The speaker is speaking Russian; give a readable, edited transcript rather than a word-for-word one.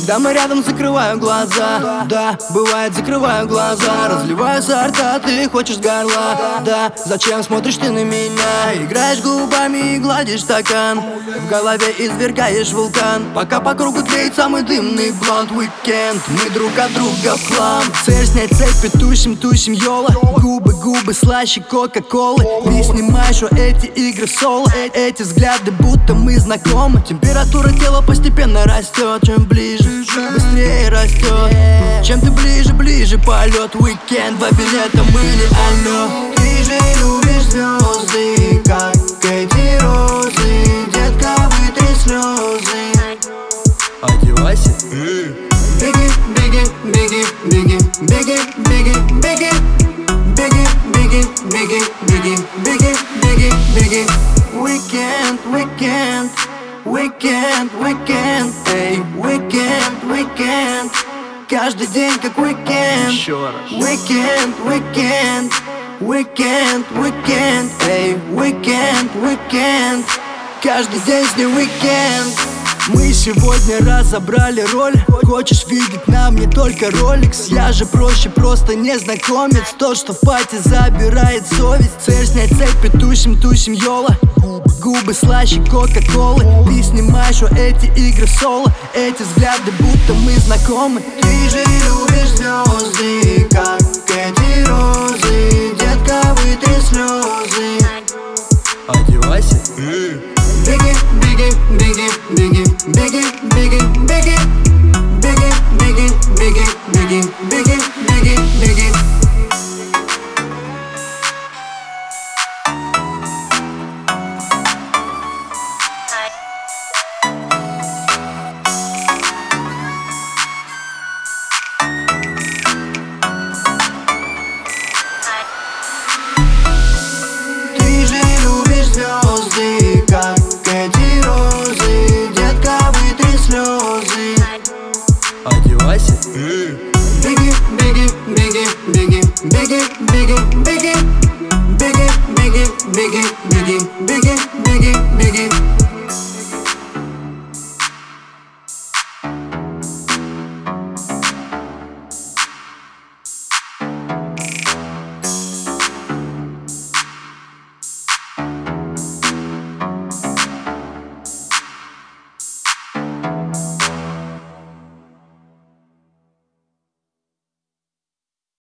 Когда мы рядом, закрываю глаза. Да, бывает, закрываю глаза. Разливаются рта, ты хочешь горла. Да, зачем смотришь ты на меня? Играешь губами и гладишь стакан. В голове извергаешь вулкан. Пока по кругу тлеет самый дымный блонд. Уикенд, мы друг от друга в хлам. Цель снять цепи, тусим йола. Губы слаще кока-колы. Не снимай, что эти игры в соло. Эти взгляды, будто мы знакомы. Температура тела постепенно растет. Чем ближе, быстрее растет. Чем ты ближе, полет. Уикенд, бабин, это мы реально. Ты же любишь звезды, как эти розы. Детка, вытри слезы. Одевайся. Беги, беги, беги, беги, беги, беги, беги. Беги, беги, беги, беги, беги, беги, беги. Weekend, weekend, weekend, weekend, эй, weekend, weekend. Каждый день как weekend. Еще раз. Weekend, weekend, weekend, weekend, эй, weekend, weekend. Каждый день с ней weekend. Мы сегодня разобрали роль. Хочешь видеть на мне только роликс? Я же проще, просто незнакомец. То, что в пати забирает совесть. Цель снять цепи, тусим йола. Губы слаще кока-колы. Ты снимаешь, что эти игры в соло. Эти взгляды, будто мы знакомы. Ты же любишь звезды, как эти розы. Детка, вытри слезы. Одевайся.